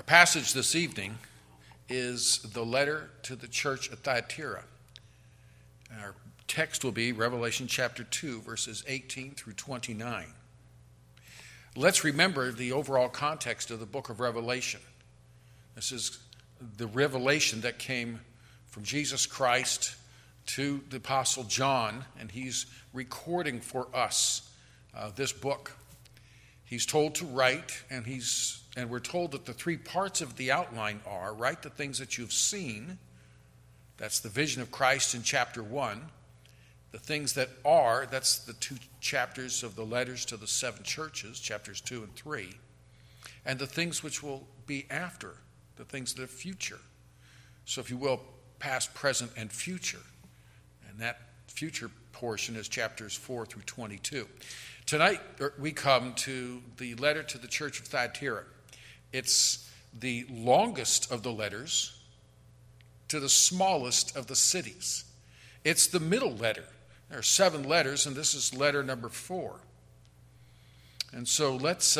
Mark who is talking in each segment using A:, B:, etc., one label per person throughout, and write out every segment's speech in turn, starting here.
A: passage this evening is the letter to the church at Thyatira. Our text will be Revelation chapter 2, verses 18 through 29. Let's remember the overall context of the book of Revelation. This is the revelation that came from Jesus Christ to the Apostle John, and he's recording for us this book. He's told to write, and we're told that the three parts of the outline are: write the things that you've seen. That's the vision of Christ in chapter 1. The things that are, that's the 2 chapters of the letters to the 7 churches, chapters 2 and 3. And the things which will be after, the things that are future. So if you will, past, present, and future. And that future portion is chapters 4 through 22. Tonight we come to the letter to the church of Thyatira. It's the longest of the letters to the smallest of the cities. It's the middle letter. There are 7 letters, and this is letter number 4. And so let's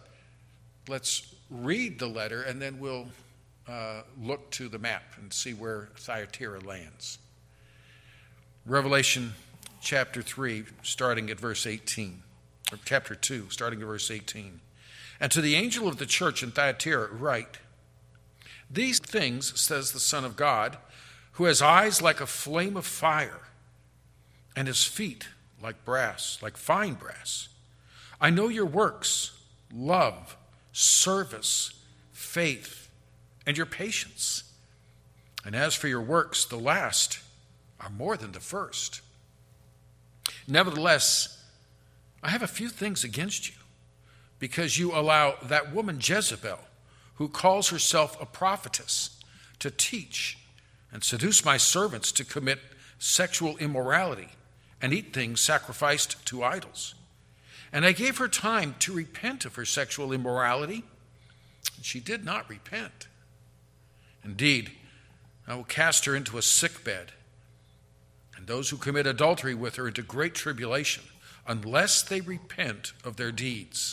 A: read the letter, and then we'll look to the map and see where Thyatira lands. Revelation chapter 3, starting at verse 18. Or chapter 2, starting at verse 18. And to the angel of the church in Thyatira write, "These things says the Son of God, who has eyes like a flame of fire, and his feet like brass, like fine brass. I know your works, love, service, faith, and your patience. And as for your works, the last are more than the first. Nevertheless, I have a few things against you, because you allow that woman Jezebel, who calls herself a prophetess, to teach and seduce my servants to commit sexual immorality and eat things sacrificed to idols. And I gave her time to repent of her sexual immorality, and she did not repent. Indeed, I will cast her into a sickbed, and those who commit adultery with her into great tribulation, unless they repent of their deeds.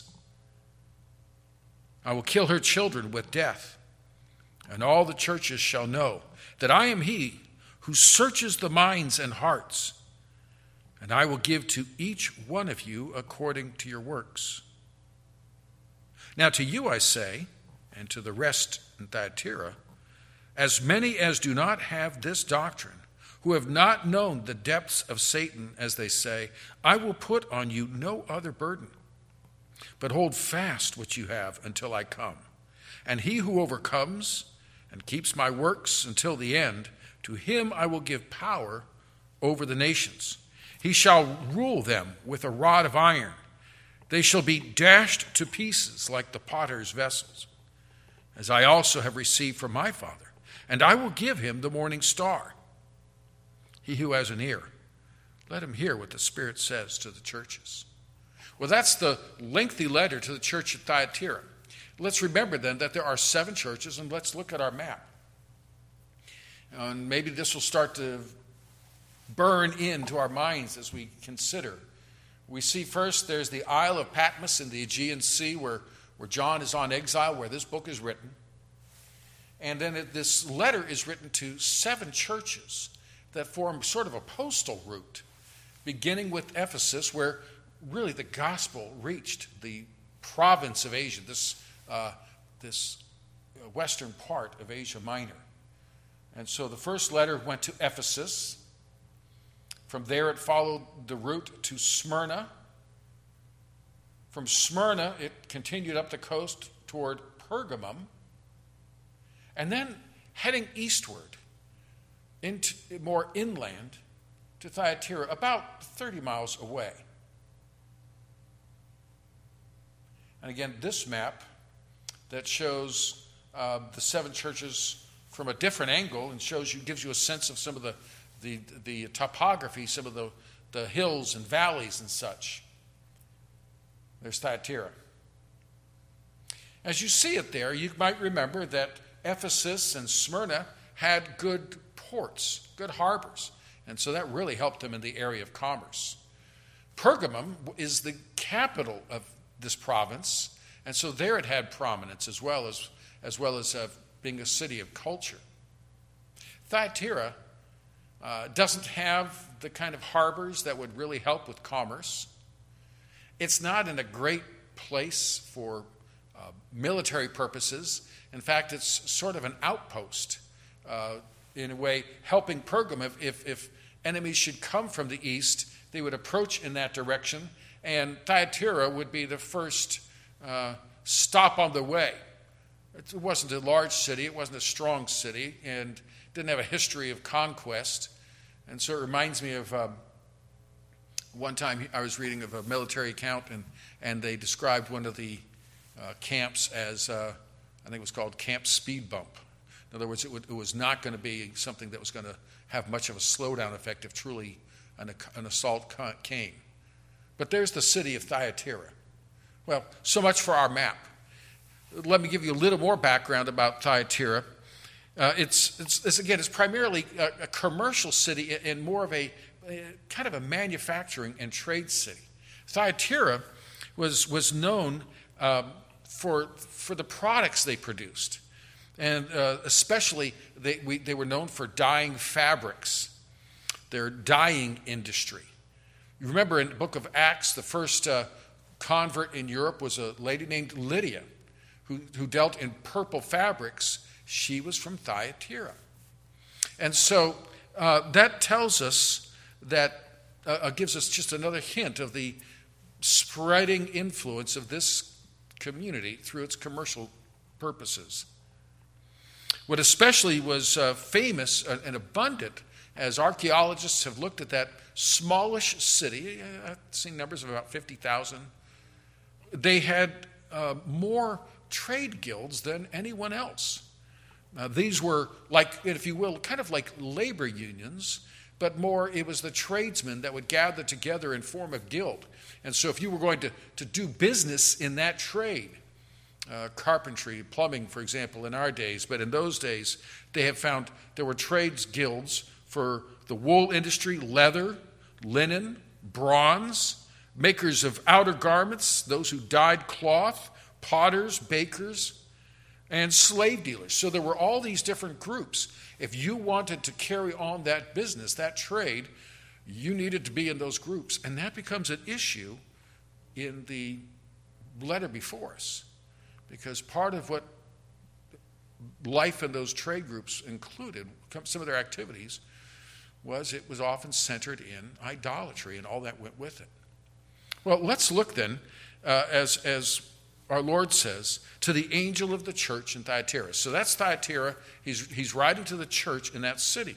A: I will kill her children with death, and all the churches shall know that I am he who searches the minds and hearts, and I will give to each one of you according to your works. Now to you I say, and to the rest in Thyatira, as many as do not have this doctrine, who have not known the depths of Satan, as they say, I will put on you no other burden, but hold fast what you have until I come. And he who overcomes and keeps my works until the end, to him I will give power over the nations. He shall rule them with a rod of iron. They shall be dashed to pieces like the potter's vessels, as I also have received from my Father. And I will give him the morning star. He who has an ear, let him hear what the Spirit says to the churches." Well, that's the lengthy letter to the church at Thyatira. Let's remember then that there are 7 churches, and let's look at our map. And maybe this will start to burn into our minds as we consider. We see first there's the Isle of Patmos in the Aegean Sea where John is on exile, where this book is written. And then this letter is written to 7 churches that form sort of a postal route, beginning with Ephesus, where really the gospel reached the province of Asia, this western part of Asia Minor. And so the first letter went to Ephesus. From there it followed the route to Smyrna. From Smyrna it continued up the coast toward Pergamum, and then heading eastward, into more inland to Thyatira, about 30 miles away. And again, this map that shows the 7 churches from a different angle and gives you a sense of some of the topography, some of the hills and valleys and such. There's Thyatira. As you see it there, you might remember that Ephesus and Smyrna had good ports, good harbors. And so that really helped them in the area of commerce. Pergamum is the capital of this province, and so there it had prominence as well as well as being a city of culture. Thyatira doesn't have the kind of harbors that would really help with commerce. It's not in a great place for military purposes. In fact, it's sort of an outpost, in a way, helping Pergamum. If enemies should come from the east, they would approach in that direction, and Thyatira would be the first stop on the way. It wasn't a large city, it wasn't a strong city, and didn't have a history of conquest. And so it reminds me of one time I was reading of a military account, and they described one of the camps as, I think it was called Camp Speed Bump. In other words, it was not going to be something that was going to have much of a slowdown effect if truly an assault came. But there's the city of Thyatira. Well, so much for our map. Let me give you a little more background about Thyatira. It's primarily a commercial city and more of a kind of a manufacturing and trade city. Thyatira was known for the products they produced, and especially they were known for dyeing fabrics, their dyeing industry. You remember in the book of Acts, the first convert in Europe was a lady named Lydia, who dealt in purple fabrics. She was from Thyatira. And so that tells us that, gives us just another hint of the spreading influence of this community through its commercial purposes. What especially was famous and abundant, as archaeologists have looked at that smallish city, I've seen numbers of about 50,000, they had more trade guilds than anyone else. These were like, if you will, kind of like labor unions, but more it was the tradesmen that would gather together and form a guild. And so if you were going to do business in that trade, carpentry, plumbing, for example, in our days, but in those days, they have found there were trades guilds for the wool industry, leather, linen, bronze, makers of outer garments, those who dyed cloth, potters, bakers, and slave dealers. So there were all these different groups. If you wanted to carry on that business, that trade, you needed to be in those groups. And that becomes an issue in the letter before us, because part of what life in those trade groups included, some of their activities, was it was often centered in idolatry and all that went with it. Well, let's look then, as our Lord says, to the angel of the church in Thyatira. So that's Thyatira. He's writing to the church in that city.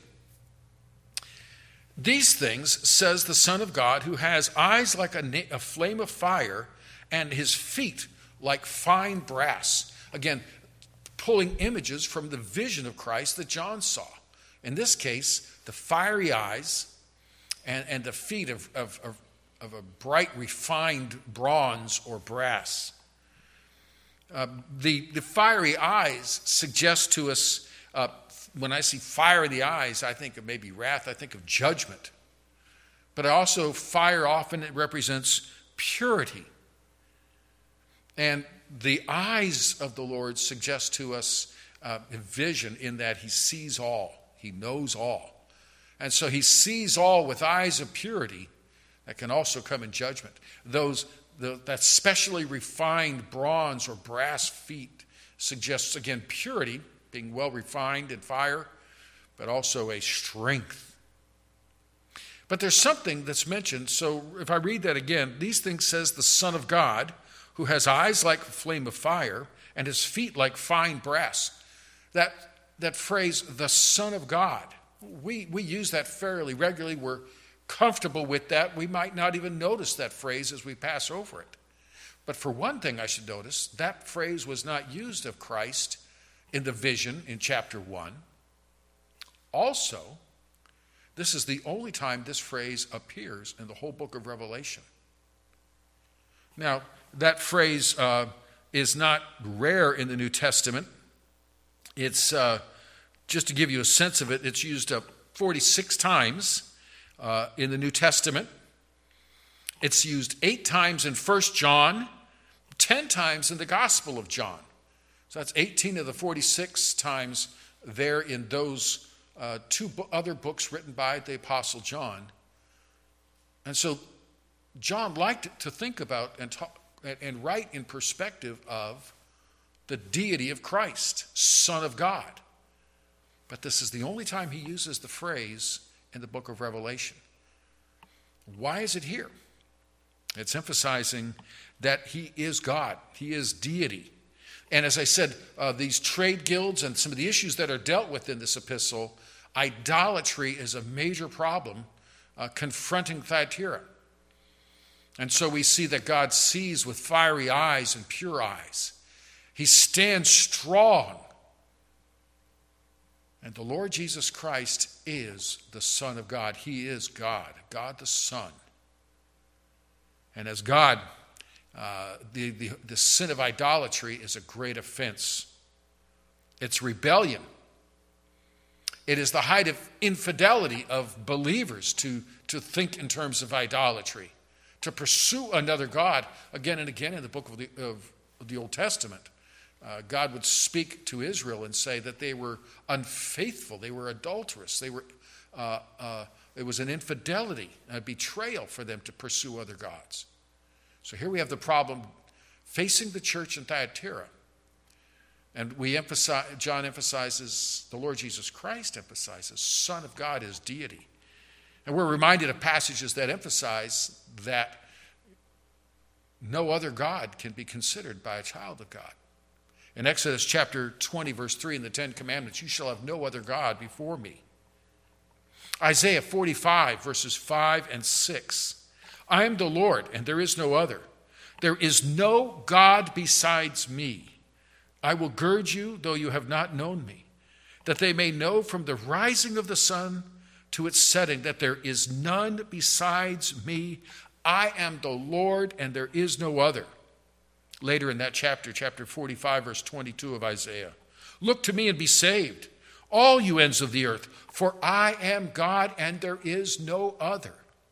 A: These things says the Son of God, who has eyes like a flame of fire and his feet like fine brass. Again, pulling images from the vision of Christ that John saw. In this case, the fiery eyes and the feet of a bright, refined bronze or brass. The fiery eyes suggest to us, when I see fire in the eyes, I think of maybe wrath, I think of judgment. But also, fire often it represents purity. And the eyes of the Lord suggest to us a vision in that he sees all, he knows all. And so he sees all with eyes of purity that can also come in judgment. That specially refined bronze or brass feet suggests, again, purity, being well refined in fire, but also a strength. But there's something that's mentioned. So if I read that again, these things says the Son of God, who has eyes like a flame of fire and his feet like fine brass. That phrase, the Son of God, we use that fairly regularly. We're comfortable with that. We might not even notice that phrase as we pass over it. But for one thing I should notice, that phrase was not used of Christ in the vision in chapter 1. Also, this is the only time this phrase appears in the whole book of Revelation. Now, that phrase is not rare in the New Testament. It's, just to give you a sense of it, it's used 46 times in the New Testament. It's used 8 times in 1 John, 10 times in the Gospel of John. So that's 18 of the 46 times there in those two other books written by the Apostle John. And so John liked to think about and write in perspective of the deity of Christ, Son of God. But this is the only time he uses the phrase in the book of Revelation. Why is it here? It's emphasizing that he is God. He is deity. And as I said, these trade guilds and some of the issues that are dealt with in this epistle, idolatry is a major problem confronting Thyatira. And so we see that God sees with fiery eyes and pure eyes. He stands strong. And the Lord Jesus Christ is the Son of God. He is God, God the Son. And as God, the sin of idolatry is a great offense. It's rebellion. It is the height of infidelity of believers to think in terms of idolatry, to pursue another God. Again and again in the book of the Old Testament, God would speak to Israel and say that they were unfaithful, they were adulterous, it was an infidelity, a betrayal for them to pursue other gods. So here we have the problem facing the church in Thyatira. And John emphasizes, the Lord Jesus Christ emphasizes, Son of God is deity. And we're reminded of passages that emphasize that no other God can be considered by a child of God. In Exodus chapter 20, verse 3 in the Ten Commandments, you shall have no other God before me. Isaiah 45, verses 5 and 6. I am the Lord, and there is no other. There is no God besides me. I will gird you, though you have not known me, that they may know from the rising of the sun to its setting that there is none besides me. I am the Lord, and there is no other. Later in that chapter 45, verse 22 of Isaiah. Look to me and be saved, all you ends of the earth, for I am God, and there is no other.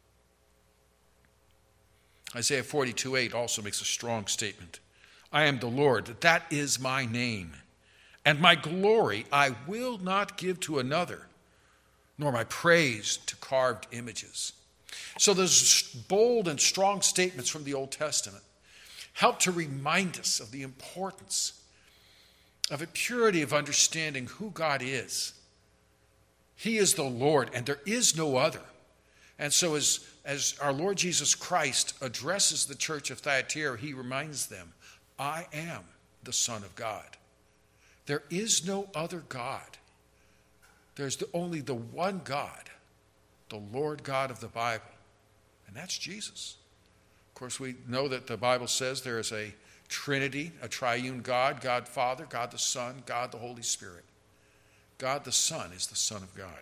A: Isaiah 42:8 also makes a strong statement. I am the Lord, that is my name, and my glory I will not give to another, nor my praise to carved images. So those bold and strong statements from the Old Testament help to remind us of the importance of a purity of understanding who God is. He is the Lord, and there is no other. And so as our Lord Jesus Christ addresses the church of Thyatira, he reminds them, I am the Son of God. There is no other God. There's only the one God, the Lord God of the Bible, and that's Jesus. Of course, we know that the Bible says there is a Trinity, a triune God, God Father, God the Son, God the Holy Spirit. God the Son is the Son of God.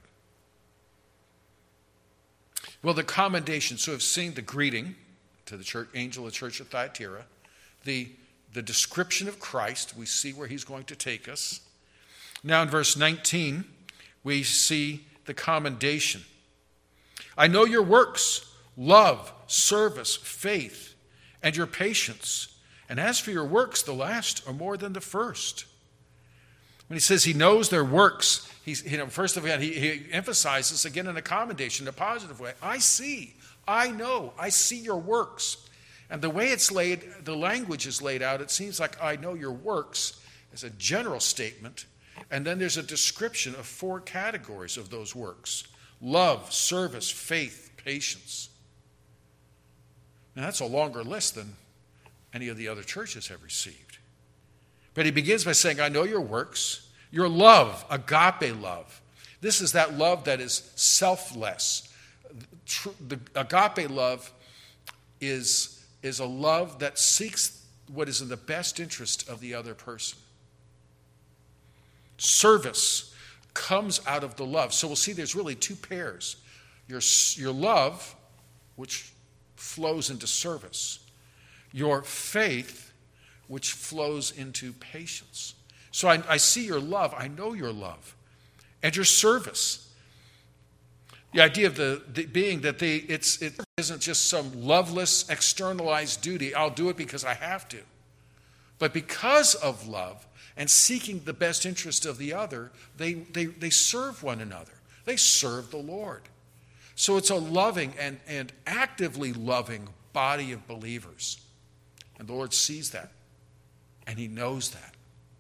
A: Well, the commendation, so we've seen the greeting to the church, angel of the church of Thyatira, the description of Christ, we see where he's going to take us. Now in verse 19, we see the commendation. I know your works, love, service, faith, and your patience. And as for your works, the last are more than the first. When he says he knows their works, first of all, he emphasizes again in a commendation, in a positive way. I see, I know, I see your works. And the way the language is laid out, it seems like I know your works as a general statement. And then there's a description of 4 categories of those works: love, service, faith, patience. Now that's a longer list than any of the other churches have received. But he begins by saying, I know your works, your love, agape love. This is that love that is selfless. The agape love is a love that seeks what is in the best interest of the other person. Service comes out of the love. So we'll see there's really 2 pairs. Your love, which flows into service. Your faith, which flows into patience. So I see your love. I know your love. And your service. The idea of the being that it isn't just some loveless, externalized duty. I'll do it because I have to. But because of love, and seeking the best interest of the other, they serve one another. They serve the Lord. So it's a loving and actively loving body of believers. And the Lord sees that, and he knows that.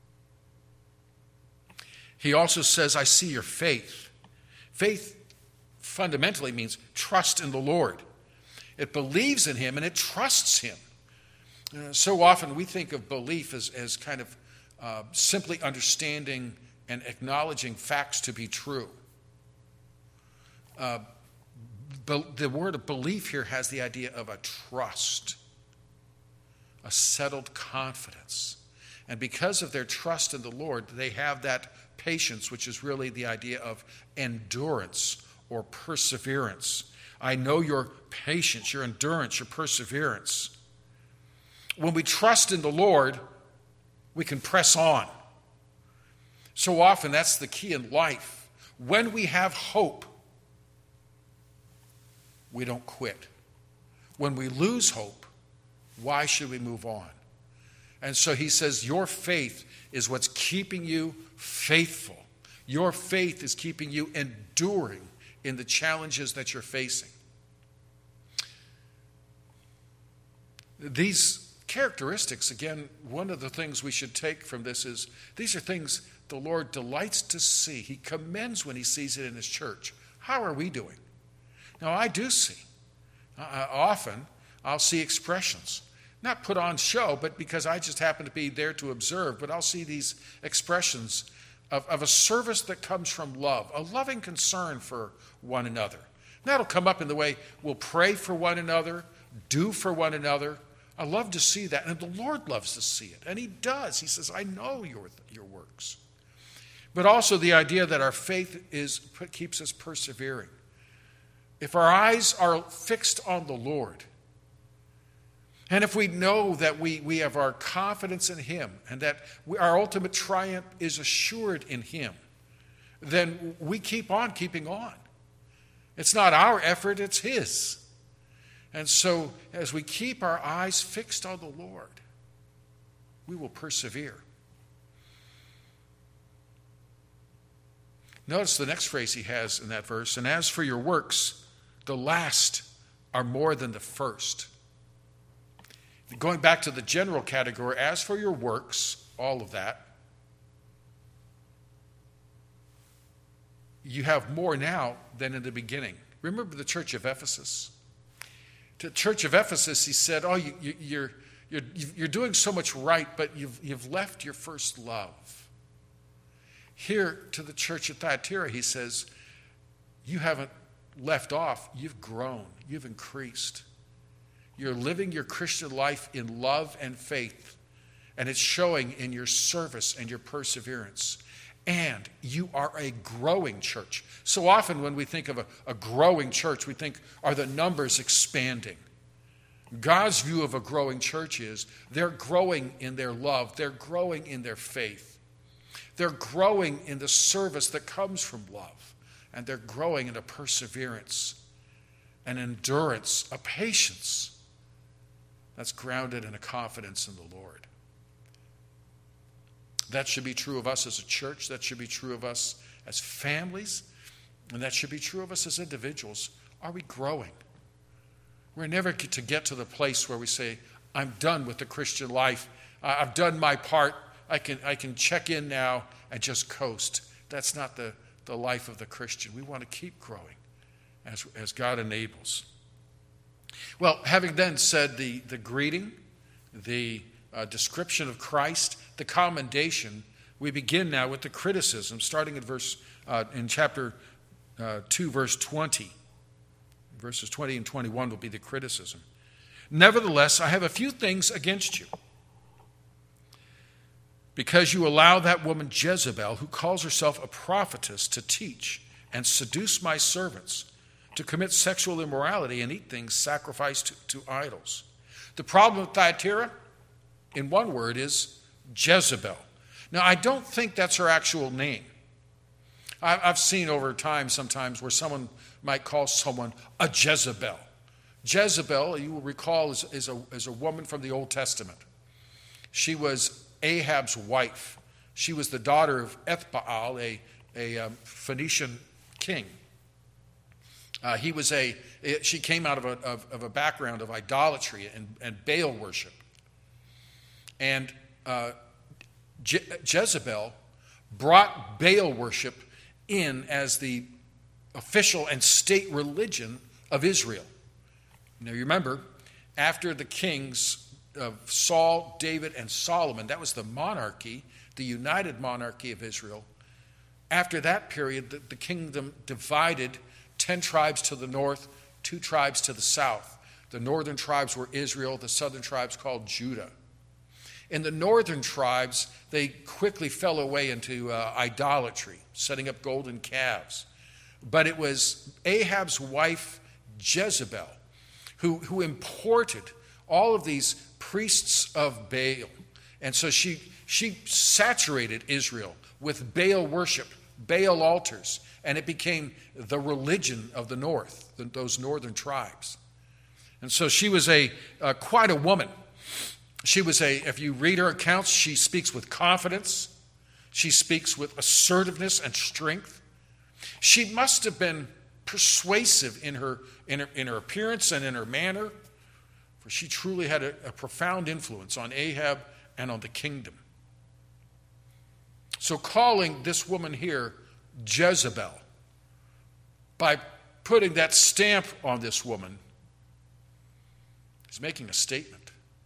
A: He also says, I see your faith. Faith fundamentally means trust in the Lord. It believes in him and it trusts him. So often we think of belief as kind of simply understanding and acknowledging facts to be true. The word of belief here has the idea of a trust, a settled confidence. And because of their trust in the Lord, they have that patience, which is really the idea of endurance or perseverance. I know your patience, your endurance, your perseverance. When we trust in the Lord, we can press on. So often that's the key in life. When we have hope, we don't quit. When we lose hope, why should we move on? And so he says, your faith is what's keeping you faithful. Your faith is keeping you enduring in the challenges that you're facing. These characteristics, again, one of the things we should take from this is these are things the Lord delights to see. He commends when he sees it in his church. How are we doing? Now, I do see. Often, I'll see expressions. Not put on show, but because I just happen to be there to observe. But I'll see these expressions of a service that comes from love, a loving concern for one another. And that'll come up in the way we'll pray for one another, do for one another. I love to see that, and the Lord loves to see it, and he does. He says, I know your works. But also the idea that our faith keeps us persevering. If our eyes are fixed on the Lord, and if we know that we have our confidence in him and that our ultimate triumph is assured in him, then we keep on keeping on. It's not our effort, it's his. And so as we keep our eyes fixed on the Lord, we will persevere. Notice the next phrase he has in that verse, and as for your works, the last are more than the first. Going back to the general category, as for your works, all of that, you have more now than in the beginning. Remember the church of Ephesus? To the church of Ephesus, he said, oh, you're doing so much right, but you've left your first love. Here to the church at Thyatira, he says, you haven't left off, you've grown, you've increased. You're living your Christian life in love and faith, and it's showing in your service and your perseverance. And you are a growing church. So often when we think of a growing church, we think, are the numbers expanding? God's view of a growing church is they're growing in their love, they're growing in their faith, they're growing in the service that comes from love, and they're growing in a perseverance, an endurance, a patience that's grounded in a confidence in the Lord. That should be true of us as a church. That should be true of us as families. And that should be true of us as individuals. Are we growing? We're never to get to the place where we say, I'm done with the Christian life. I've done my part. I can check in now and just coast. That's not the life of the Christian. We want to keep growing as God enables. Well, having then said the greeting, the description of Christ, the commendation, we begin now with the criticism, starting in chapter 2, verse 20. Verses 20 and 21 will be the criticism. Nevertheless, I have a few things against you, because you allow that woman Jezebel, who calls herself a prophetess, to teach and seduce my servants to commit sexual immorality and eat things sacrificed to idols. The problem with Thyatira, in one word, is Jezebel. Now, I don't think that's her actual name. I've seen over time sometimes where someone might call someone a Jezebel. Jezebel, you will recall, is a woman from the Old Testament. She was Ahab's wife. She was the daughter of Ethbaal, a Phoenician king. She came out of a background of idolatry and Baal worship. And Jezebel brought Baal worship in as the official and state religion of Israel. Now you remember, after the kings of Saul, David, and Solomon, that was the monarchy, the united monarchy of Israel. After that period, the kingdom divided 10 tribes to the north, 2 tribes to the south. The northern tribes were Israel, the southern tribes called Judah. In the northern tribes, they quickly fell away into idolatry, setting up golden calves. But it was Ahab's wife, Jezebel, who imported all of these priests of Baal. And so she saturated Israel with Baal worship, Baal altars, and it became the religion of the north, those northern tribes. And so she was quite a woman. She was if you read her accounts, she speaks with confidence. She speaks with assertiveness and strength. She must have been persuasive in her appearance and in her manner, for she truly had a profound influence on Ahab and on the kingdom. So calling this woman here Jezebel, by putting that stamp on this woman, is making a statement.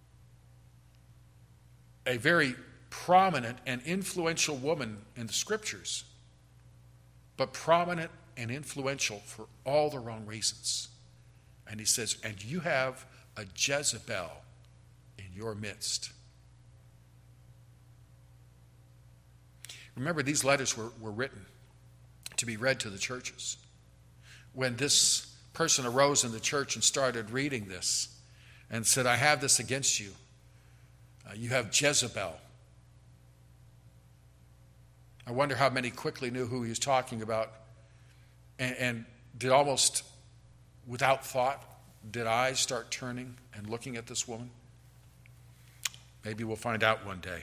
A: A very prominent and influential woman in the scriptures, but prominent and influential for all the wrong reasons. And he says, and you have a Jezebel in your midst. Remember, these letters were written to be read to the churches. When this person arose in the church and started reading this and said, I have this against you. You have Jezebel. I wonder how many quickly knew who he was talking about and did almost without thought, did eyes start turning and looking at this woman? Maybe we'll find out one day.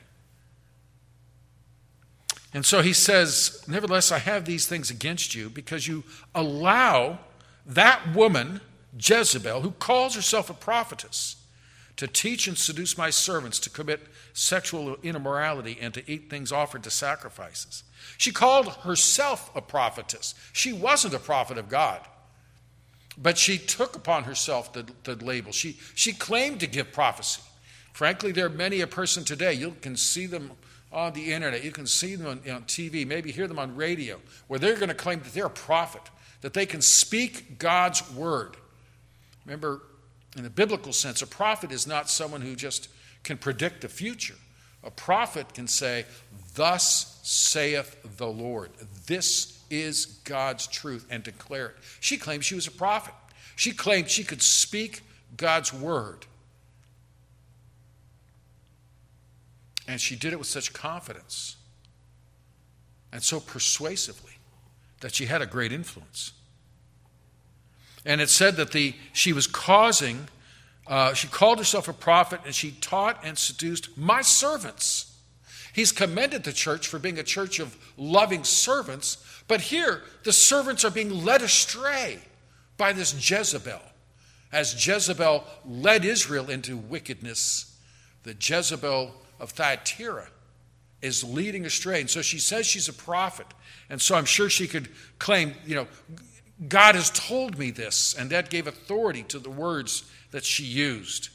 A: And so he says, nevertheless, I have these things against you because you allow that woman, Jezebel, who calls herself a prophetess, to teach and seduce my servants to commit sexual immorality and to eat things offered to sacrifices. She called herself a prophetess. She wasn't a prophet of God, but she took upon herself the label. She claimed to give prophecy. Frankly, there are many a person today, you can see them on the internet, you can see them on TV, maybe hear them on radio, where they're going to claim that they're a prophet, that they can speak God's word. Remember, in the biblical sense, a prophet is not someone who just can predict the future. A prophet can say, thus saith the Lord. This is God's truth, and declare it. She claimed she was a prophet. She claimed she could speak God's word. And she did it with such confidence and so persuasively that she had a great influence. And it said that she called herself a prophet, and she taught and seduced my servants. He's commended the church for being a church of loving servants, but here the servants are being led astray by this Jezebel. As Jezebel led Israel into wickedness, the Jezebel of Thyatira is leading astray. And so she says she's a prophet. And so I'm sure she could claim, God has told me this, and that gave authority to the words that she used.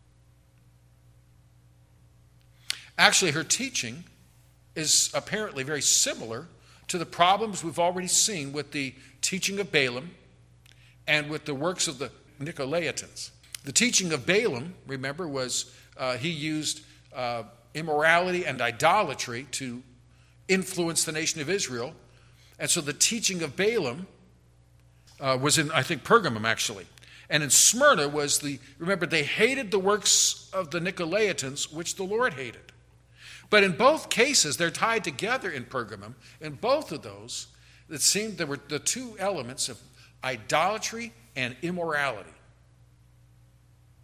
A: Actually, her teaching is apparently very similar to the problems we've already seen with the teaching of Balaam and with the works of the Nicolaitans. The teaching of Balaam, remember, was he used immorality and idolatry to influence the nation of Israel. And so the teaching of Balaam was in, I think, Pergamum, actually. And in Smyrna remember, they hated the works of the Nicolaitans, which the Lord hated. But in both cases, they're tied together in Pergamum. In both of those, it seemed there were the two elements of idolatry and immorality.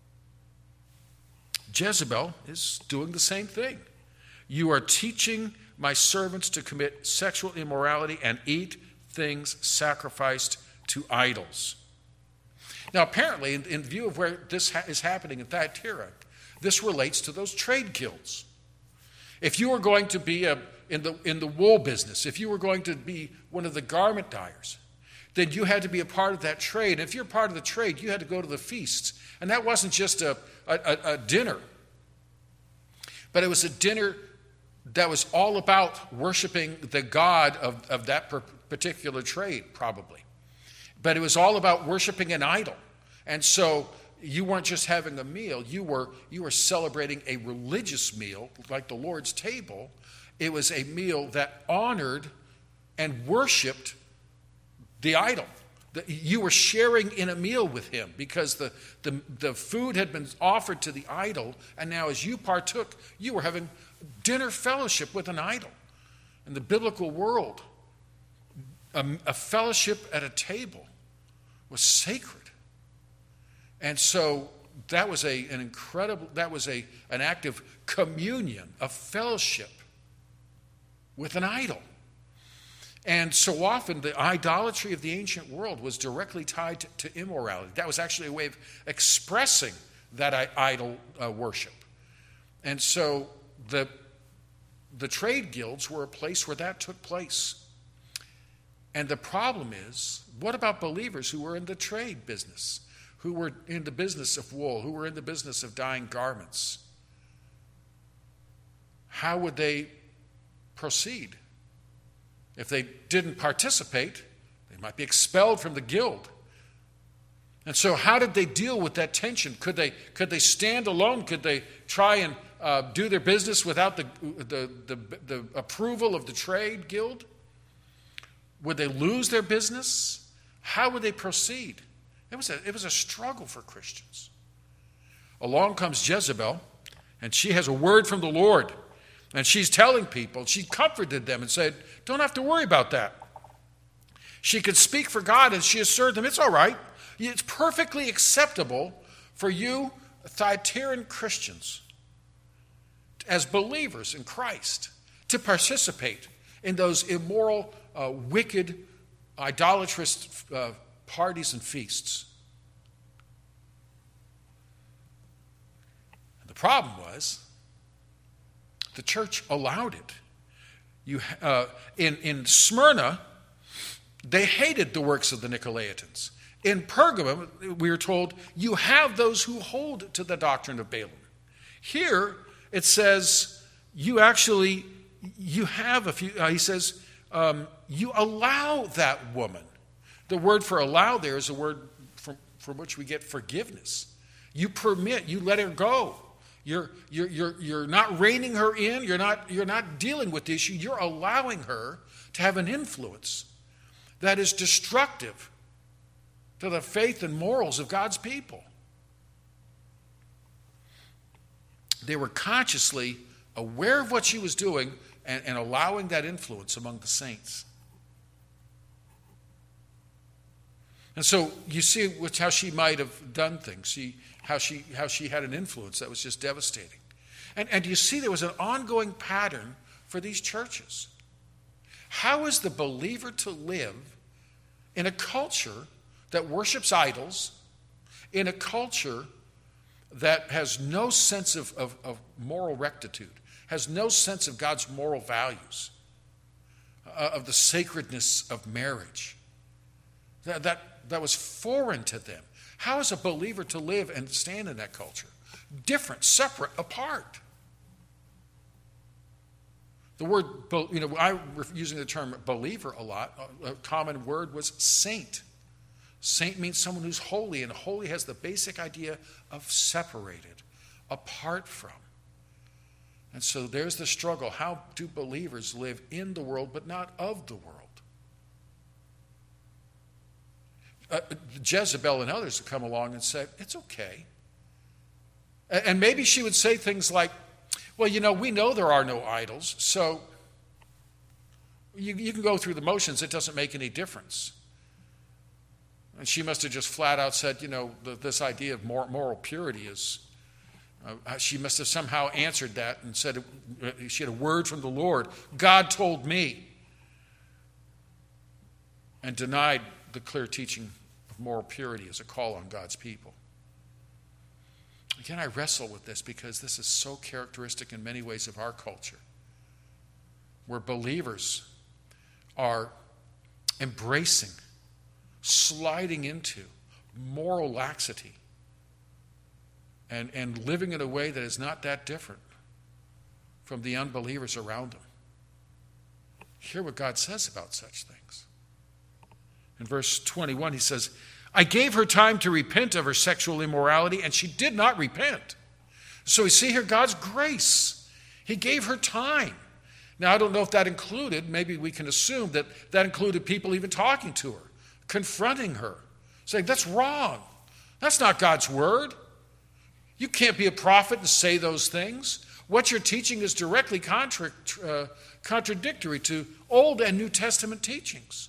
A: Jezebel is doing the same thing. You are teaching my servants to commit sexual immorality and eat things sacrificed to idols. Now, apparently, in view of where this is happening in Thyatira, this relates to those trade guilds. If you were going to be in the wool business, if you were going to be one of the garment dyers, then you had to be a part of that trade. If you're part of the trade, you had to go to the feasts. And that wasn't just a dinner, but it was a dinner that was all about worshiping the god of that particular trade, probably. But it was all about worshiping an idol. And so you weren't just having a meal, you were celebrating a religious meal, like the Lord's table. It was a meal that honored and worshiped the idol. You were sharing in a meal with him because the food had been offered to the idol, and now as you partook, you were having dinner fellowship with an idol. In the biblical world, a fellowship at a table was sacred. And so that was an act of communion, of fellowship with an idol. And so often the idolatry of the ancient world was directly tied to immorality. That was actually a way of expressing that idol worship. And so the trade guilds were a place where that took place. And the problem is, what about believers who were in the trade business, who were in the business of wool, who were in the business of dyeing garments? How would they proceed? If they didn't participate, they might be expelled from the guild. And so how did they deal with that tension? Could they stand alone? Could they try and do their business without the approval of the trade guild? Would they lose their business? How would they proceed? It was a struggle for Christians. Along comes Jezebel, and she has a word from the Lord. And she's telling people, she comforted them and said, don't have to worry about that. She could speak for God, and she assured them, it's all right. It's perfectly acceptable for you Thyatiran Christians, as believers in Christ, to participate in those immoral, wicked, idolatrous parties and feasts. And the problem was, the church allowed it. In Smyrna, they hated the works of the Nicolaitans. In Pergamum, we are told, you have those who hold to the doctrine of Balaam. Here, it says, you have a few, he says, you allow that woman. The word for allow there is a word from which we get forgiveness. You permit, you let her go. You're not reining her in. You're not dealing with the issue. You're allowing her to have an influence that is destructive to the faith and morals of God's people. They were consciously aware of what she was doing and allowing that influence among the saints. And so you see how she might have done things. How she had an influence that was just devastating. And you see there was an ongoing pattern for these churches. How is the believer to live in a culture that worships idols, in a culture that has no sense of moral rectitude, has no sense of God's moral values, of the sacredness of marriage? That was foreign to them. How is a believer to live and stand in that culture? Different, separate, apart. The word, I'm using the term believer a lot. A common word was saint. Saint means someone who's holy, and holy has the basic idea of separated, apart from. And so there's the struggle. How do believers live in the world but not of the world? Jezebel and others would come along and say, it's okay. And maybe she would say things like, well, we know there are no idols, so you can go through the motions. It doesn't make any difference. And she must have just flat out said, this idea of moral purity is She must have somehow answered that and said she had a word from the Lord. God told me. And denied the clear teaching of moral purity as a call on God's people. Again, I wrestle with this because this is so characteristic in many ways of our culture, where believers are embracing, sliding into moral laxity and living in a way that is not that different from the unbelievers around them. Hear what God says about such things. In verse 21, he says, I gave her time to repent of her sexual immorality, and she did not repent. So we see here God's grace. He gave her time. Now, I don't know if that included, maybe we can assume that included people even talking to her, confronting her, saying, that's wrong. That's not God's word. You can't be a prophet and say those things. What you're teaching is directly contradictory to Old and New Testament teachings.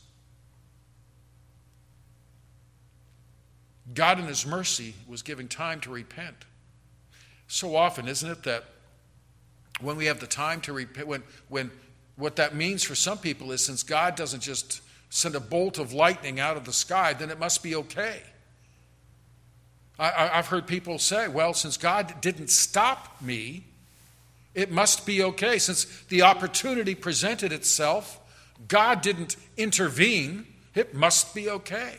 A: God in his mercy was giving time to repent. So often, isn't it, that when we have the time to repent, when what that means for some people is since God doesn't just send a bolt of lightning out of the sky, then it must be okay. I've heard people say, well, since God didn't stop me, it must be okay. Since the opportunity presented itself, God didn't intervene, it must be okay.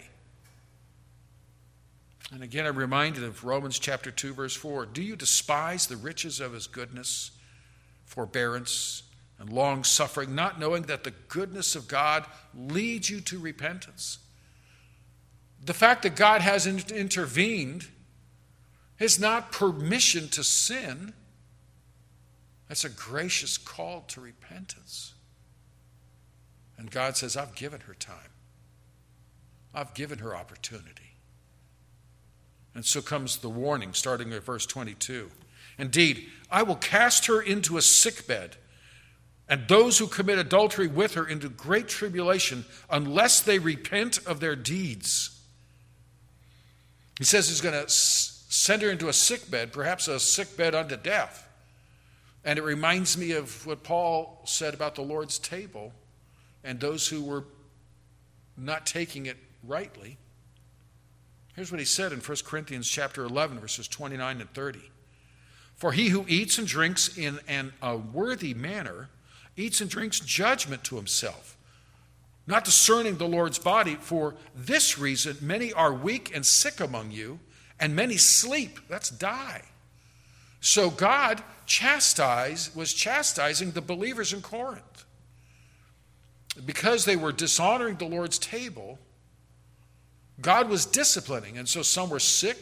A: And again, I'm reminded of Romans chapter 2, verse 4. Do you despise the riches of his goodness, forbearance, and long-suffering, not knowing that the goodness of God leads you to repentance? The fact that God hasn't intervened is not permission to sin. That's a gracious call to repentance. And God says, I've given her time. I've given her opportunity. And so comes the warning, starting at verse 22. Indeed, I will cast her into a sickbed, and those who commit adultery with her into great tribulation, unless they repent of their deeds. He says he's going to send her into a sickbed, perhaps a sickbed unto death. And it reminds me of what Paul said about the Lord's table and those who were not taking it rightly. Here's what he said in 1 Corinthians chapter 11, verses 29 and 30. For he who eats and drinks in an unworthy manner eats and drinks judgment to himself, not discerning the Lord's body. For this reason many are weak and sick among you, and many sleep, that's die. So God was chastising the believers in Corinth. Because they were dishonoring the Lord's table, God was disciplining, and so some were sick,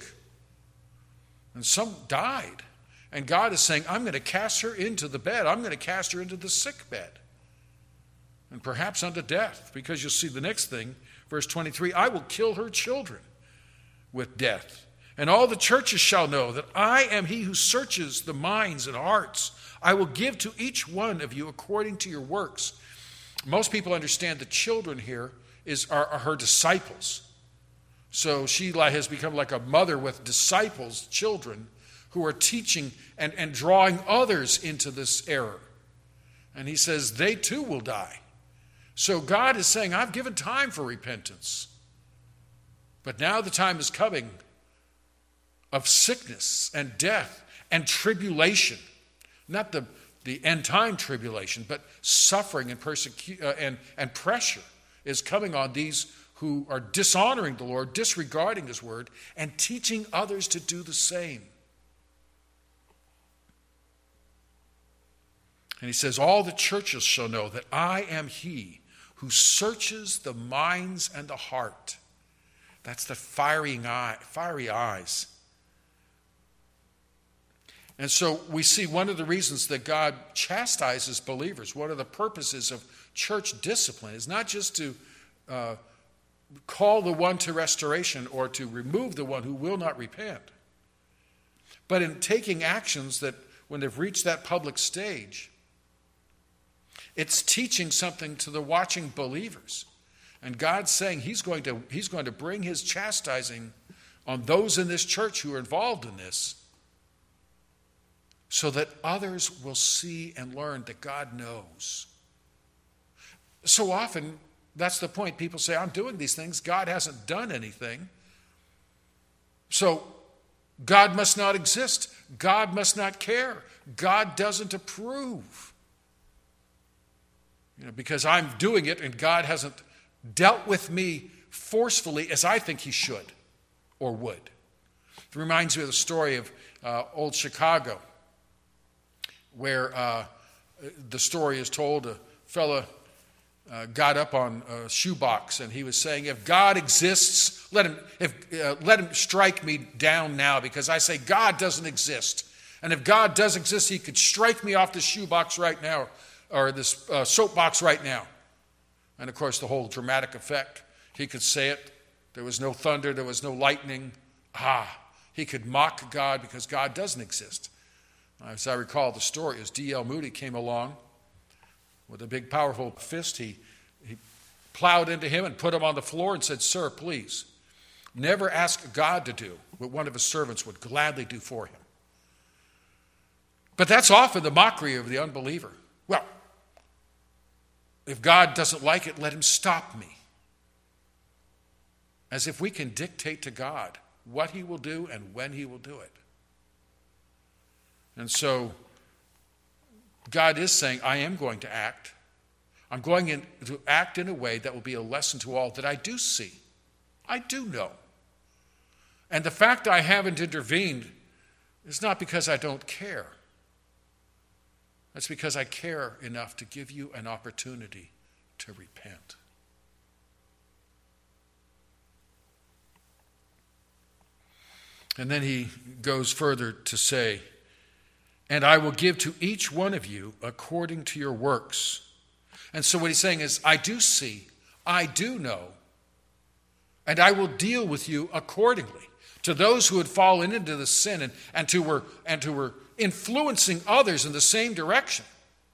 A: and some died. And God is saying, I'm going to cast her into the bed. I'm going to cast her into the sick bed, and perhaps unto death, because you'll see the next thing, verse 23, I will kill her children with death. And all the churches shall know that I am he who searches the minds and hearts. I will give to each one of you according to your works. Most people understand the children here are her disciples. So she has become like a mother with disciples, children, who are teaching and drawing others into this error. And he says they too will die. So God is saying, I've given time for repentance. But now the time is coming of sickness and death and tribulation. Not the end time tribulation, but suffering and persecution and pressure is coming on these who are dishonoring the Lord, disregarding his word, and teaching others to do the same. And he says, all the churches shall know that I am he who searches the minds and the heart. That's the fiery eyes. And so we see one of the reasons that God chastises believers, one of the purposes of church discipline is not just to call the one to restoration or to remove the one who will not repent, but in taking actions that when they've reached that public stage, it's teaching something to the watching believers. And God's saying he's going to bring his chastising on those in this church who are involved in this. so that others will see and learn that God knows. So often, that's the point. People say, I'm doing these things. God hasn't done anything. So God must not exist. God must not care. God doesn't approve. Because I'm doing it and God hasn't dealt with me forcefully as I think he should or would. It reminds me of the story of old Chicago, where the story is told a fella got up on a shoebox and he was saying, if God exists, let him strike me down now, because I say God doesn't exist. And if God does exist, he could strike me off this shoebox right now, or this soapbox right now. And of course, the whole dramatic effect, he could say it. There was no thunder, there was no lightning. He could mock God because God doesn't exist. As I recall the story, as D.L. Moody came along with a big, powerful fist, he plowed into him and put him on the floor and said, sir, please, never ask God to do what one of his servants would gladly do for him. But that's often the mockery of the unbeliever. Well, if God doesn't like it, let him stop me. As if we can dictate to God what he will do and when he will do it. And so God is saying, I am going to act. I'm going to act in a way that will be a lesson to all that I do see. I do know. And the fact I haven't intervened is not because I don't care. That's because I care enough to give you an opportunity to repent. And then he goes further to say, and I will give to each one of you according to your works. And so what he's saying is, I do see, I do know, and I will deal with you accordingly. To those who had fallen into the sin and who were influencing others in the same direction.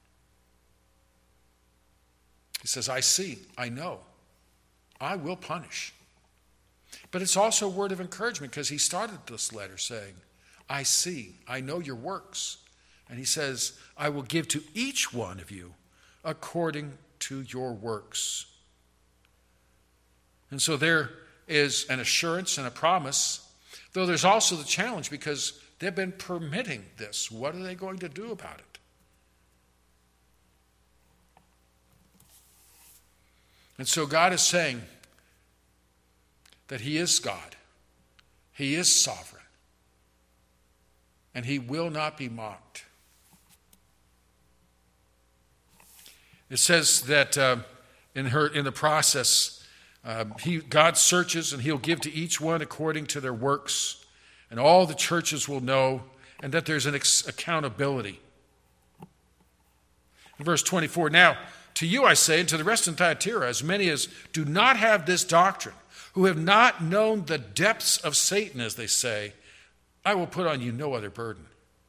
A: He says, I see, I know, I will punish. But it's also a word of encouragement, because he started this letter saying, I see, I know your works. And he says, I will give to each one of you according to your works. And so there is an assurance and a promise, though there's also the challenge, because they've been permitting this. What are they going to do about it? And so God is saying that he is God. He is sovereign. And he will not be mocked. It says that in the process, God searches and he'll give to each one according to their works. And all the churches will know, and that there's an accountability. In verse 24, now to you I say, and to the rest in Thyatira, as many as do not have this doctrine, who have not known the depths of Satan, as they say, I will put on you no other burden.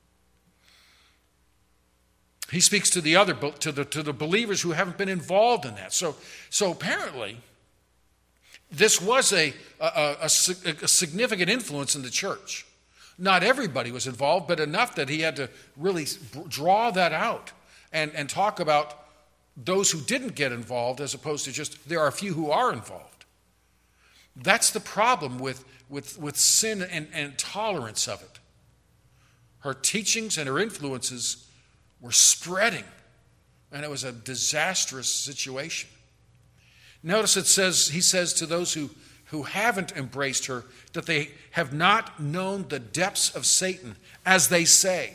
A: He speaks to the believers who haven't been involved in that. So apparently, this was a significant influence in the church. Not everybody was involved, but enough that he had to really draw that out and talk about those who didn't get involved, as opposed to just there are a few who are involved. That's the problem with sin and tolerance of it. Her teachings and her influences were spreading, and it was a disastrous situation. Notice he says to those who haven't embraced her that they have not known the depths of Satan, as they say.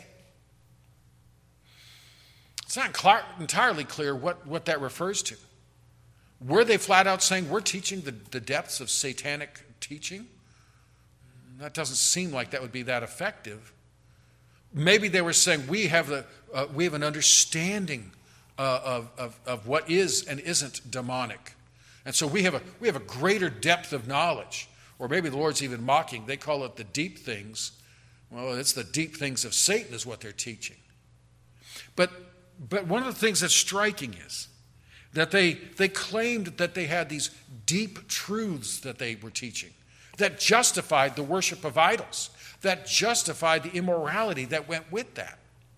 A: It's not entirely clear what that refers to. Were they flat out saying, we're teaching the depths of satanic teaching? That doesn't seem like that would be that effective. Maybe they were saying, we have an understanding of what is and isn't demonic. And so we have a greater depth of knowledge. Or maybe the Lord's even mocking. They call it the deep things. Well, it's the deep things of Satan is what they're teaching. But one of the things that's striking is that they claimed that they had these deep truths that they were teaching that justified the worship of idols, that justified the immorality that went with that.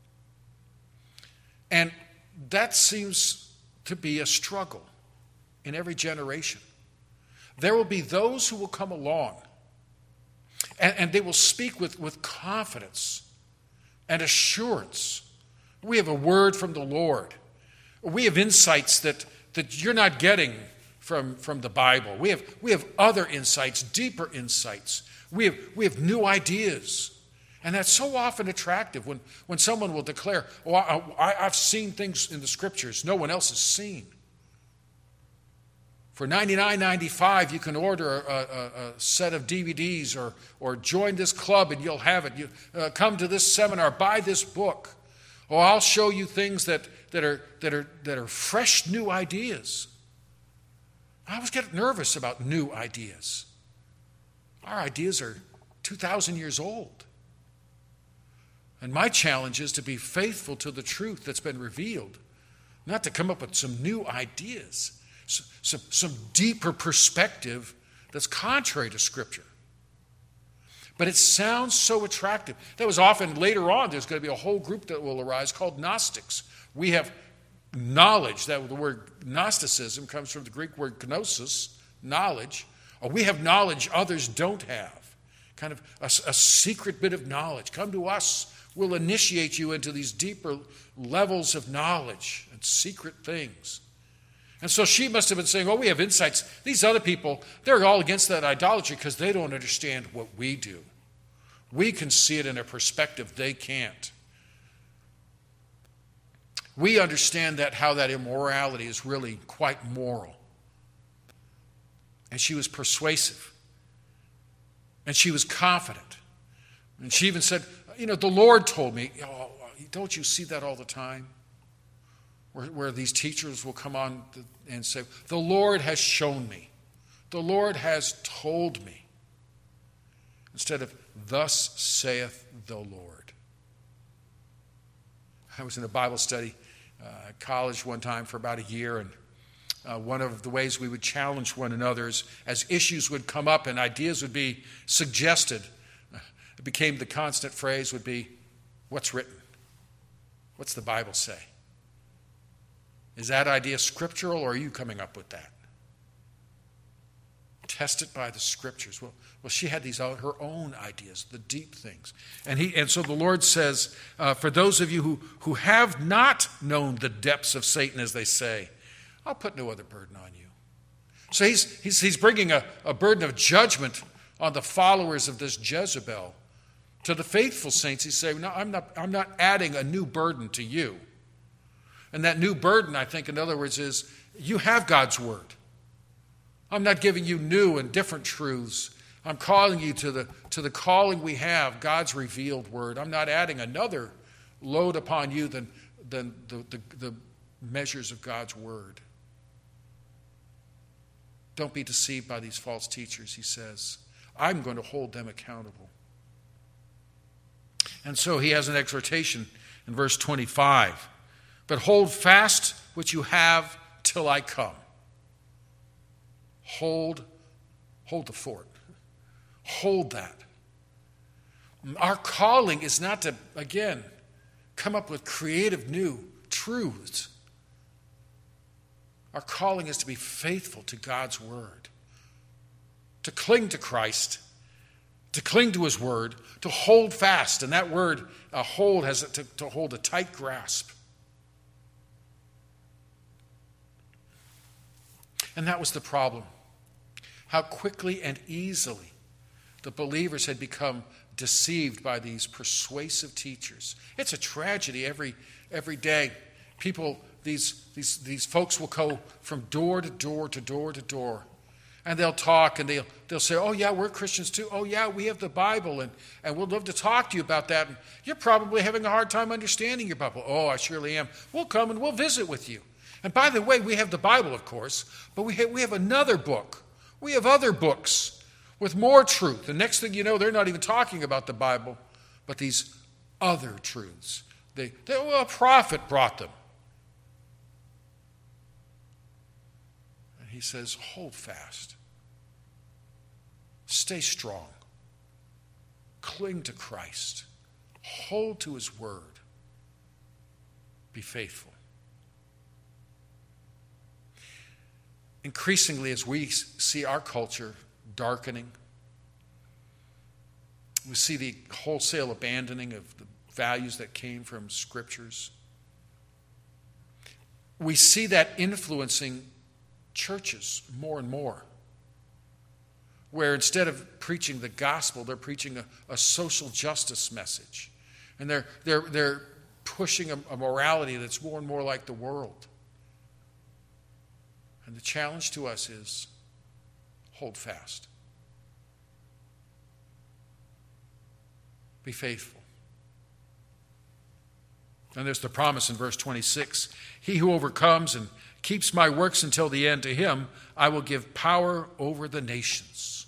A: And that seems to be a struggle in every generation. There will be those who will come along, and they will speak with confidence and assurance. We have a word from the Lord. We have insights that you're not getting from the Bible. We have other insights, deeper insights. We have new ideas. And that's so often attractive when someone will declare, oh, I've seen things in the Scriptures no one else has seen. For $99.95, you can order a set of DVDs or join this club and you'll have it. You come to this seminar, buy this book. Oh, I'll show you things that are fresh new ideas. I always get nervous about new ideas. Our ideas are 2,000 years old. And my challenge is to be faithful to the truth that's been revealed, not to come up with some new ideas, some deeper perspective that's contrary to Scripture. But it sounds so attractive. That was often later on, there's going to be a whole group that will arise called Gnostics. We have knowledge. That the word Gnosticism comes from the Greek word gnosis, knowledge. We have knowledge others don't have. Kind of a secret bit of knowledge. Come to us. We'll initiate you into these deeper levels of knowledge and secret things. And so she must have been saying, oh, we have insights. These other people, they're all against that idolatry because they don't understand what we do. We can see it in a perspective they can't. We understand how that immorality is really quite moral. And she was persuasive. And she was confident. And she even said, the Lord told me. Oh, don't you see that all the time? Where these teachers will come on and say, the Lord has shown me. The Lord has told me. Instead of, thus saith the Lord. I was in a Bible study at college one time for about a year, and one of the ways we would challenge one another is as issues would come up and ideas would be suggested, it became the constant phrase would be, what's written? What's the Bible say? Is that idea scriptural, or are you coming up with that? Test it by the Scriptures. Well, she had her own ideas, the deep things. And so the Lord says, for those of you who have not known the depths of Satan, as they say, I'll put no other burden on you. So he's bringing a burden of judgment on the followers of this Jezebel. To the faithful saints, he's saying, no, I'm not adding a new burden to you. And that new burden, I think, in other words, is you have God's word. I'm not giving you new and different truths. I'm calling you to the calling we have, God's revealed word. I'm not adding another load upon you than the measures of God's word. Don't be deceived by these false teachers, he says. I'm going to hold them accountable. And so he has an exhortation in verse 25. But hold fast what you have till I come. Hold the fort. Hold that. Our calling is not to, again, come up with creative new truths. Our calling is to be faithful to God's word, to cling to Christ, to cling to his word, to hold fast. And that word, hold, has to hold a tight grasp. And that was the problem. How quickly and easily the believers had become deceived by these persuasive teachers. It's a tragedy every day. People, these folks will go from door to door to door to door. And they'll talk and they'll say, oh yeah, we're Christians too. Oh yeah, we have the Bible and we'd love to talk to you about that. And you're probably having a hard time understanding your Bible. Oh, I surely am. We'll come and we'll visit with you. And by the way, we have the Bible, of course, but we have another book. We have other books with more truth. And next thing you know, they're not even talking about the Bible, but these other truths. A prophet brought them. And he says, hold fast. Stay strong. Cling to Christ. Hold to his word. Be faithful. Increasingly, as we see our culture darkening, we see the wholesale abandoning of the values that came from scriptures. We see that influencing churches more and more, where instead of preaching the gospel, they're preaching a social justice message. And they're pushing a morality that's more and more like the world. And the challenge to us is hold fast. Be faithful. And there's the promise in verse 26. He who overcomes and keeps my works until the end, to him I will give power over the nations.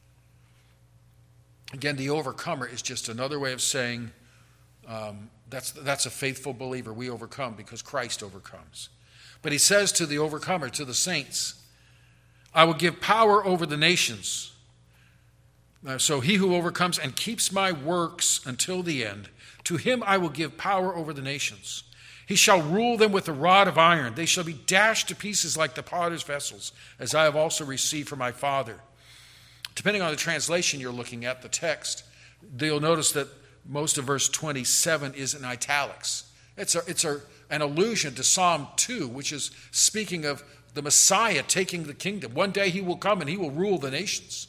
A: Again, the overcomer is just another way of saying that's a faithful believer. We overcome because Christ overcomes. But he says to the overcomer, to the saints, I will give power over the nations. So he who overcomes and keeps my works until the end, to him I will give power over the nations. He shall rule them with a rod of iron. They shall be dashed to pieces like the potter's vessels, as I have also received from my Father. Depending on the translation you're looking at, the text, you'll notice that most of verse 27 is in italics. It's an allusion to Psalm 2, which is speaking of the Messiah taking the kingdom. One day he will come and he will rule the nations.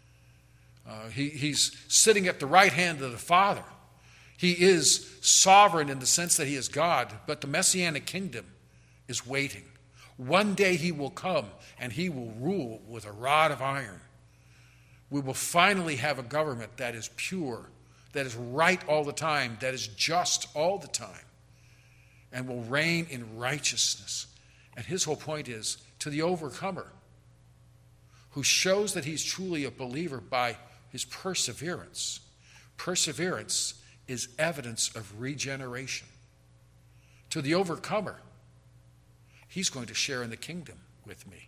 A: He's sitting at the right hand of the Father. He is sovereign in the sense that he is God, but the Messianic kingdom is waiting. One day he will come and he will rule with a rod of iron. We will finally have a government that is pure, that is right all the time, that is just all the time, and will reign in righteousness. And his whole point is to the overcomer, who shows that he's truly a believer by his perseverance. Perseverance is evidence of regeneration. To the overcomer, he's going to share in the kingdom with me.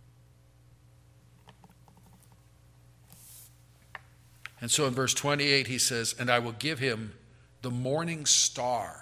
A: And so in verse 28 he says, and I will give him the morning star.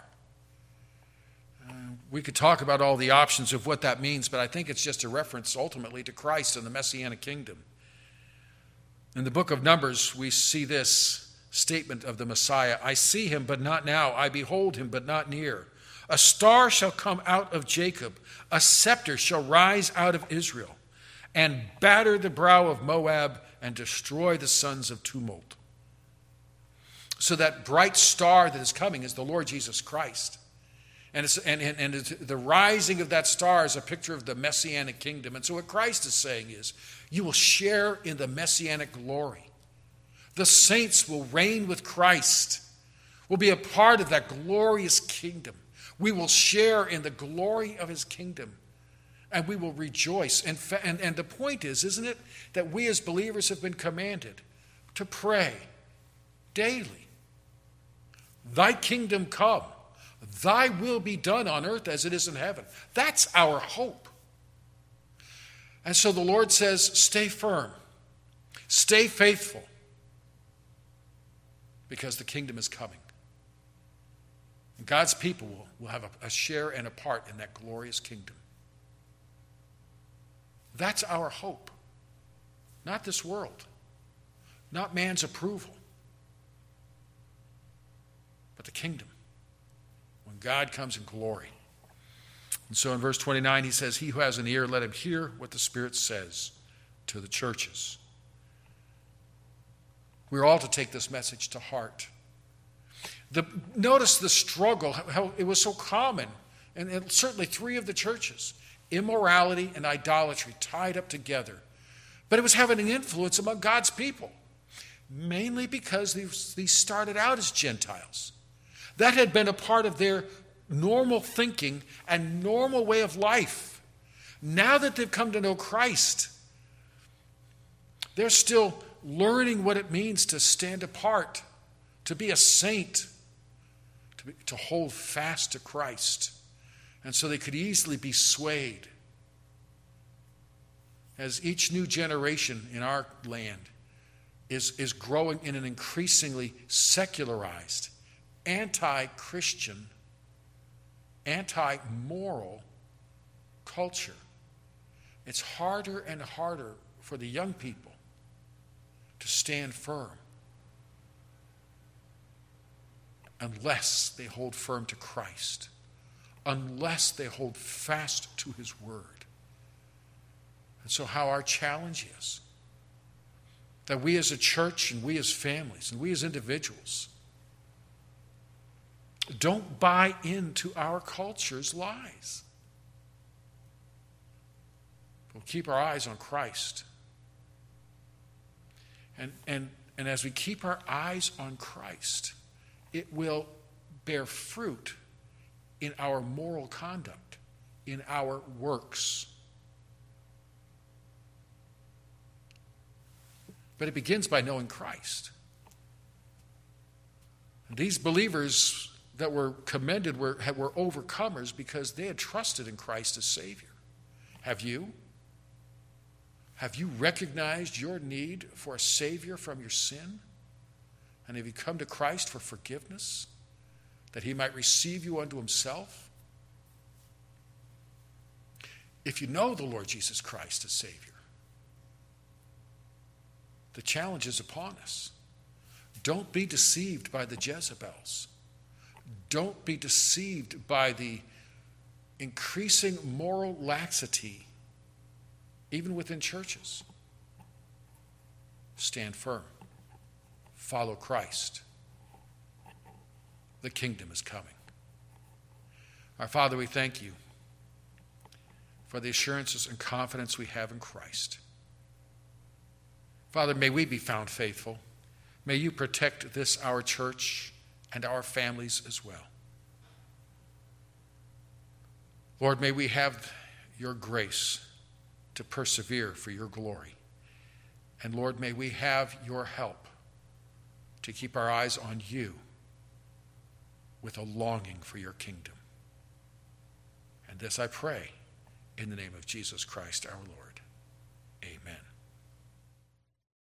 A: We could talk about all the options of what that means, but I think it's just a reference ultimately to Christ and the Messianic kingdom. In the book of Numbers, we see this statement of the Messiah. I see him, but not now. I behold him, but not near. A star shall come out of Jacob. A scepter shall rise out of Israel, and batter the brow of Moab and destroy the sons of tumult. So that bright star that is coming is the Lord Jesus Christ. And the rising of that star is a picture of the Messianic kingdom. And so what Christ is saying is, you will share in the Messianic glory. The saints will reign with Christ, will be a part of that glorious kingdom. We will share in the glory of his kingdom, and we will rejoice. And the point is, isn't it, that we as believers have been commanded to pray daily, thy kingdom come. Thy will be done on earth as it is in heaven. That's our hope. And so the Lord says, stay firm. Stay faithful. Because the kingdom is coming. And God's people will have a share and a part in that glorious kingdom. That's our hope. Not this world. Not man's approval. But the kingdom. When God comes in glory. And so in verse 29 he says, he who has an ear, let him hear what the Spirit says to the churches. We're all to take this message to heart. Notice the struggle, how it was so common, and certainly three of the churches, immorality and idolatry tied up together. But it was having an influence among God's people, mainly because these started out as Gentiles. That had been a part of their normal thinking and normal way of life. Now that they've come to know Christ, they're still learning what it means to stand apart, to be a saint, to hold fast to Christ. And so they could easily be swayed. As each new generation in our land is growing in an increasingly secularized, anti-Christian anti-moral culture, it's harder and harder for the young people to stand firm unless they hold firm to Christ, unless they hold fast to his word. And so how our challenge is that we as a church and we as families and we as individuals don't buy into our culture's lies. We'll keep our eyes on Christ. And as we keep our eyes on Christ, it will bear fruit in our moral conduct, in our works. But it begins by knowing Christ. And these believers that were commended were overcomers because they had trusted in Christ as Savior. Have you? Have you recognized your need for a Savior from your sin? And have you come to Christ for forgiveness, that he might receive you unto himself? If you know the Lord Jesus Christ as Savior, the challenge is upon us. Don't be deceived by the Jezebels. Don't be deceived by the increasing moral laxity, even within churches. Stand firm. Follow Christ. The kingdom is coming. Our Father, we thank you for the assurances and confidence we have in Christ. Father, may we be found faithful. May you protect this, our church, and our families as well. Lord, may we have your grace to persevere for your glory. And Lord, may we have your help to keep our eyes on you with a longing for your kingdom. And this I pray in the name of Jesus Christ our Lord. Amen.